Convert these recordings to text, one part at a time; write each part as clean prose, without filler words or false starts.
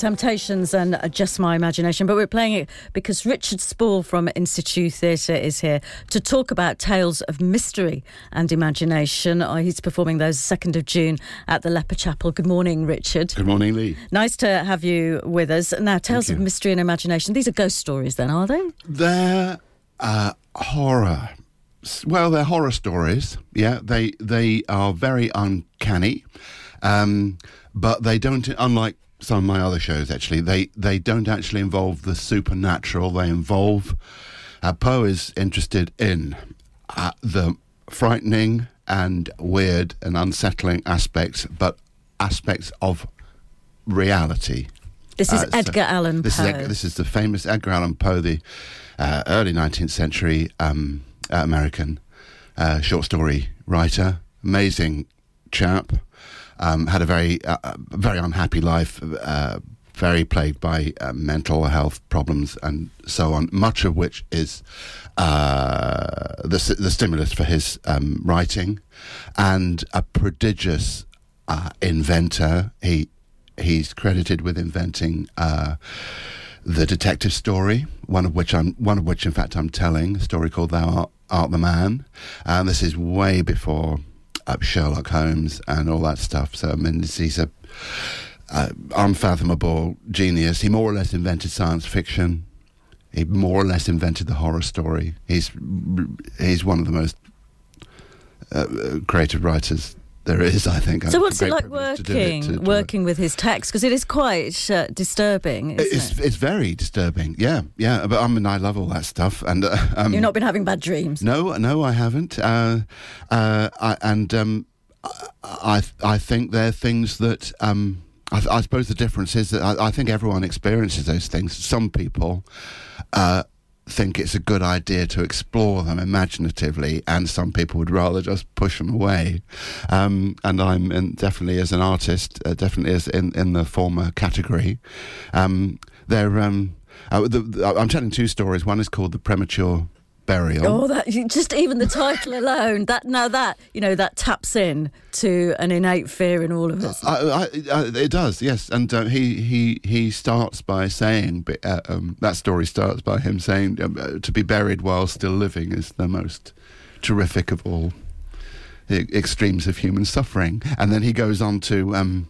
Temptations and Just My Imagination, but we're playing it because Richard Spall from Institute Theatre is here to talk about tales of mystery and imagination. He's performing those 2nd of June at the Leper Chapel. Good morning, Richard. Good morning, Lee. Nice to have you with us. Now, tales of mystery and imagination, these are ghost stories then, are they? They're horror. Well, they're horror stories, yeah. They are very uncanny, but they don't, unlike some of my other shows, actually, they don't actually involve the supernatural. They involve... Poe is interested in the frightening and weird and unsettling aspects, but aspects of reality. This is Edgar Allan Poe. This is the famous Edgar Allan Poe, the early 19th century American short story writer. Amazing chap. Had a very unhappy life, very plagued by mental health problems and so on, much of which is the stimulus for his writing, and a prodigious inventor. He's credited with inventing the detective story, one of which in fact I'm telling, a story called Thou Art the Man, and this is way before Sherlock Holmes and all that stuff. So I mean, he's a unfathomable genius. He more or less invented science fiction. He more or less invented the horror story. He's one of the most creative writers there is, I think. So what's it like working with his text? Because it is quite disturbing, isn't it? It's very disturbing, yeah. But I mean, I love all that stuff. And you've not been having bad dreams? No, I haven't. I think they're things that... I suppose the difference is that I think everyone experiences those things. Some people... think it's a good idea to explore them imaginatively, and some people would rather just push them away. And I'm definitely, as an artist, definitely as in the former category. I'm telling two stories. One is called The Premature Burial. Oh, that just even the title alone, that taps in to an innate fear in all of us. It does, yes. And he starts by saying, that story starts by him saying, to be buried while still living is the most terrific of all the extremes of human suffering. And then he goes on to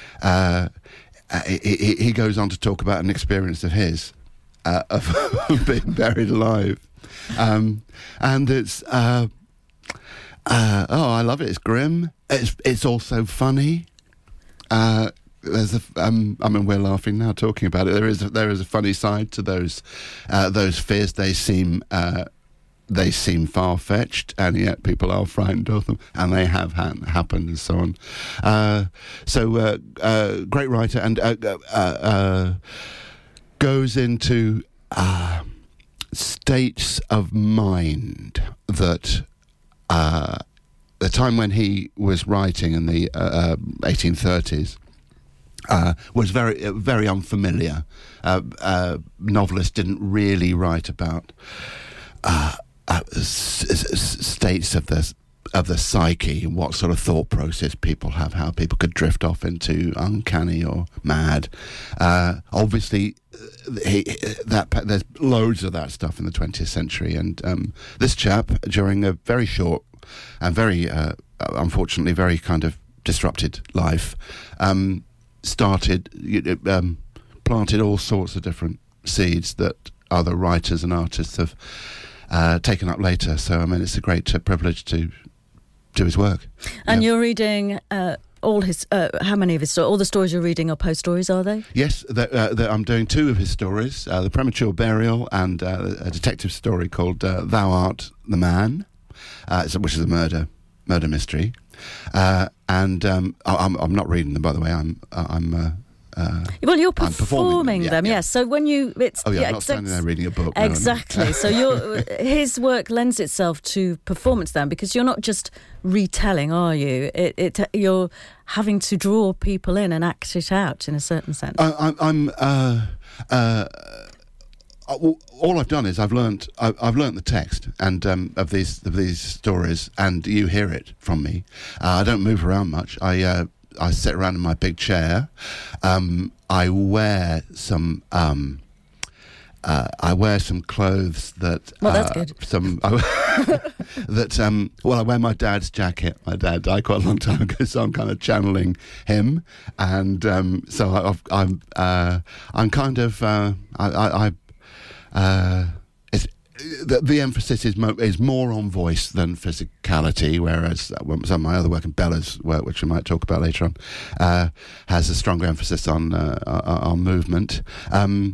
he goes on to talk about an experience of his of being buried alive. And it's I love it. It's grim. It's also funny. There's I mean, we're laughing now talking about it. There is a funny side to those fears. They seem far-fetched, and yet people are frightened of them, and they have happened, and so on. Great writer, and goes into states of mind that the time when he was writing in the 1830s was very, very unfamiliar. Novelists didn't really write about states of the psyche, and what sort of thought process people have, how people could drift off into uncanny or mad. Obviously, there's loads of that stuff in the 20th century, and this chap, during a very short and very, unfortunately, very kind of disrupted life, planted all sorts of different seeds that other writers and artists have taken up later. So, I mean, it's a great privilege to do his work. And you're reading all his, how many of his stories? All the stories you're reading are Poe stories, are they? Yes, I'm doing two of his stories, The Premature Burial and a detective story called Thou Art the Man, which is a murder mystery. I'm not reading them, by the way. Well, you're performing them, yes. So when you... I'm not standing there reading a book. Exactly. No. So his work lends itself to performance then, because you're not just retelling, are you? You're having to draw people in and act it out in a certain sense. All I've done is I've learnt the text and of these stories, and you hear it from me. I don't move around much. I sit around in my big chair. I wear some clothes that. Well, that's good. I wear my dad's jacket. My dad died quite a long time ago, so I'm kind of channeling him, and so I'm kind of it's. The emphasis is more on voice than physicality, whereas some of my other work and Bella's work, which we might talk about later on, has a stronger emphasis on movement, and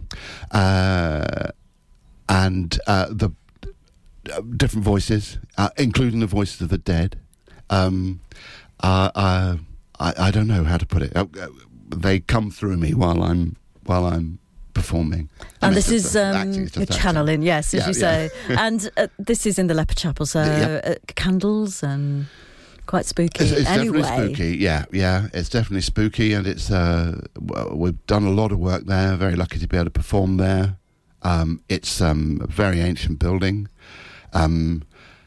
the different voices, including the voices of the dead. I don't know how to put it. They come through me while I'm performing. And this is channeling, yes, as you say. And this is in the Leopard Chapel, so candles and quite spooky. It's anyway. Definitely spooky, yeah. It's definitely spooky, and it's we've done a lot of work there. Very lucky to be able to perform there. It's a very ancient building, and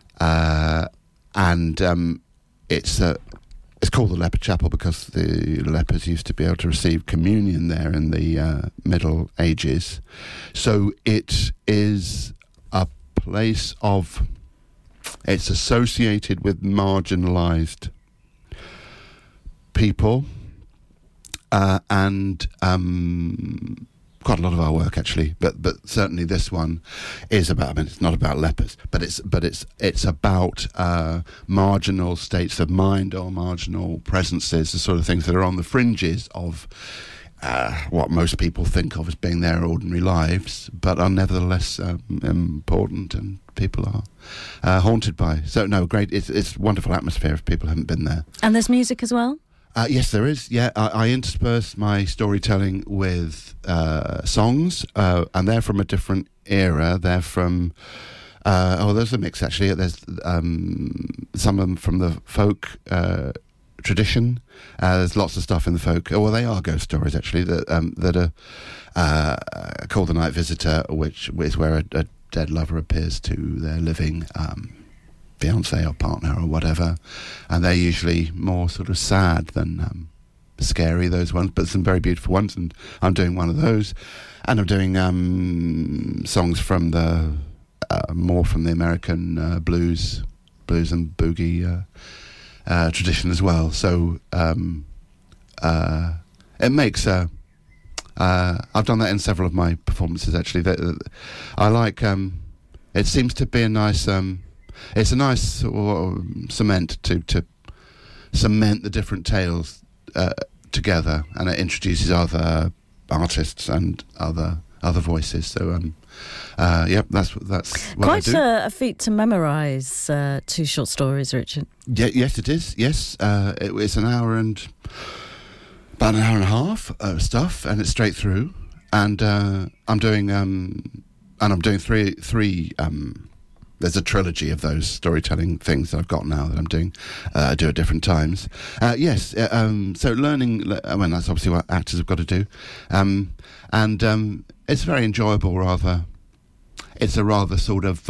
it's called the Leopard Chapel because the lepers used to be able to receive communion there in the Middle Ages. So it is a place of... It's associated with marginalised people, and quite a lot of our work actually, but certainly this one is about. I mean, it's not about lepers, but it's about marginal states of mind or marginal presences, the sort of things that are on the fringes of what most people think of as being their ordinary lives, but are nevertheless important, and people are haunted by. So no, great. It's wonderful atmosphere if people haven't been there. And there's music as well? Yes, there is. Yeah, I intersperse my storytelling with songs, and they're from a different era. They're from... there's a mix, actually. There's some of them from the folk tradition. There's lots of stuff in the folk... Well, they are ghost stories, actually, that are called The Night Visitor, which is where a dead lover appears to their living... fiance or partner or whatever, and they're usually more sort of sad than scary, those ones, but some very beautiful ones, and I'm doing one of those, and I'm doing songs from the more from the American blues and boogie tradition as well. So it makes I've done that in several of my performances actually. I like it seems to be a nice it's a nice cement to cement the different tales together, and it introduces other artists and other other voices. So, that's what quite I do. a feat to memorise 2 short stories, Richard. Yes, it is. Yes, it's an hour and about an hour and a half of stuff, and it's straight through. And I'm doing three. There's a trilogy of those storytelling things that I've got now that I'm doing. I do at different times. Yes. So learning. I mean, that's obviously what actors have got to do. And it's very enjoyable. It's a rather sort of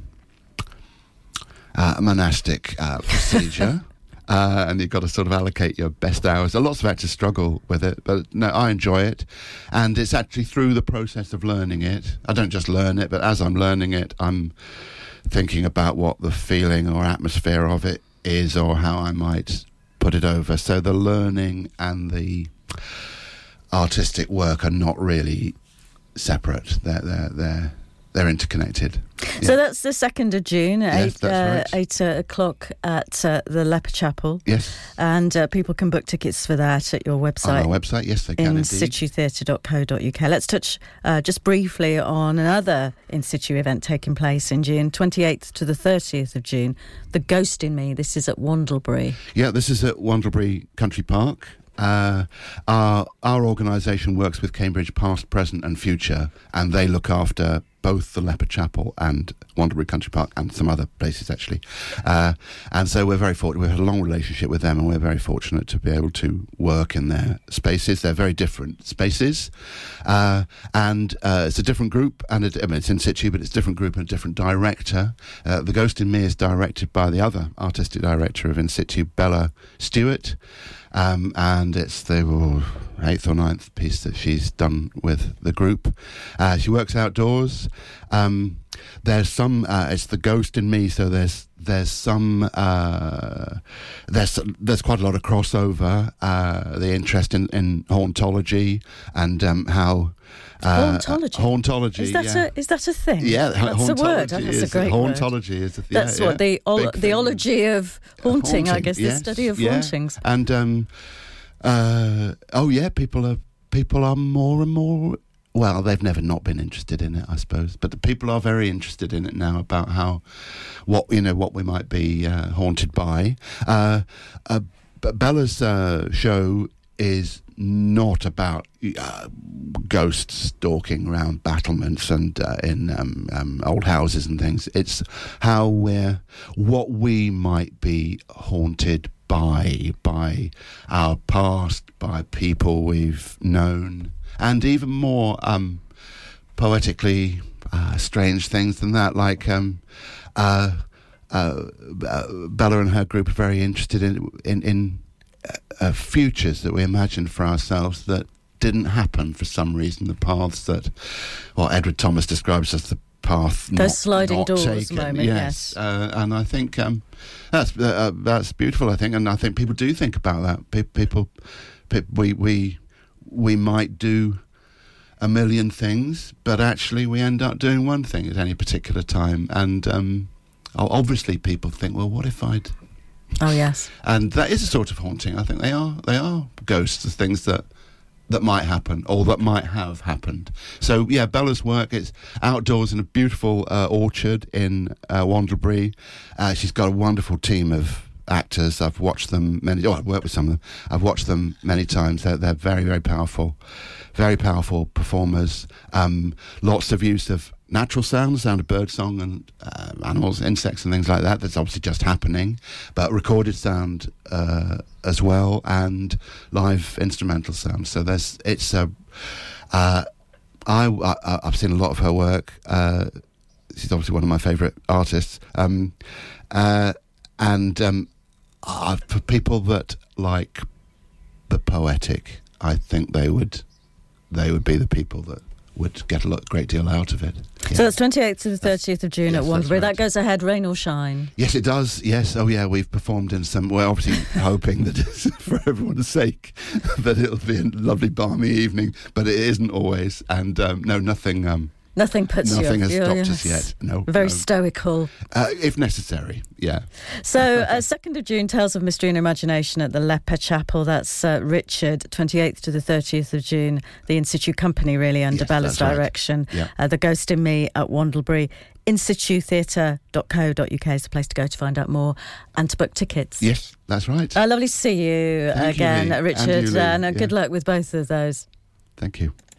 monastic procedure. And you've got to sort of allocate your best hours. Lots of actors struggle with it, but no, I enjoy it. And it's actually through the process of learning it. I don't just learn it, but as I'm learning it, I'm thinking about what the feeling or atmosphere of it is, or how I might put it over. So the learning and the artistic work are not really separate. They're interconnected. Yeah. So that's the 2nd of June at Yes, 8 o'clock at the Leopard Chapel. Yes. And people can book tickets for that at your website. On our website, yes, they can indeed. insitutheatre.co.uk. Let's touch just briefly on another In Situ event taking place in June, 28th to the 30th of June, The Ghost in Me. This is at Wandlebury. Yeah, this is at Wandlebury Country Park. Our organisation works with Cambridge Past, Present and Future, and they look after both the Leopard Chapel and Wandlebury Country Park and some other places actually. And so we're very fortunate. We've had a long relationship with them, and we're very fortunate to be able to work in their spaces. They're very different spaces, and it's a different group, and it's in situ, but it's a different group and a different director. The Ghost in Me is directed by the other artistic director of In Situ, Bella Stewart. And it's the 8th or 9th piece that she's done with the group. She works outdoors. There's some. It's the Ghost in Me, so there's some. There's quite a lot of crossover. The interest in hauntology and how. Hauntology. Is that a thing? Yeah, that's a word. That's a great word. Hauntology is. That's what the ology of haunting. I guess yes, the study of hauntings. And people are more and more. Well, they've never not been interested in it, I suppose, but the people are very interested in it now about what we might be haunted by. But Bella's show is not about ghosts stalking around battlements and in old houses and things. It's what we might be haunted by our past, by people we've known, and even more poetically strange things than that, like Bella and her group are very interested in futures that we imagined for ourselves that didn't happen for some reason. The paths that, Edward Thomas describes as the path those sliding not doors taken. moment. Yes. And I think that's beautiful. I think, and I think people do think about that. We might do a million things, but actually we end up doing one thing at any particular time. And obviously people think, well, what if I'd... Oh, yes. And that is a sort of haunting. I think they are ghosts of things that might happen or that might have happened. So, yeah, Bella's work is outdoors in a beautiful orchard in Wandlebury. She's got a wonderful team of actors. I've watched them I've worked with some of them. I've watched them many times. They're very, very powerful performers. Lots of use of natural sound of birdsong and animals, insects and things like that. That's obviously just happening, but recorded sound as well, and live instrumental sound. So I've seen a lot of her work. She's obviously one of my favourite artists. For people that like the poetic, I think they would be the people that would get a great deal out of it. Yeah. So that's 28th to the 30th of June at Wandlebury. Right. That goes ahead, rain or shine. Yes, it does. Yes. Oh, yeah. We've performed in some. We're obviously hoping that it's for everyone's sake that it'll be a lovely, balmy evening, but it isn't always. And nothing. Nothing puts you Nothing off. has stopped us yet. No. Very stoical. If necessary, yeah. So, 2nd of June, Tales of Mystery and Imagination at the Leper Chapel. That's Richard. 28th to the 30th of June, the In Situ Company, really, under Bella's direction. Right. Yeah. The Ghost in Me at Wandlebury. insitutheatre.co.uk is the place to go to find out more and to book tickets. Yes, that's right. Lovely to see you Thank again, you, Lee. Richard. And you, Lee. Good luck with both of those. Thank you.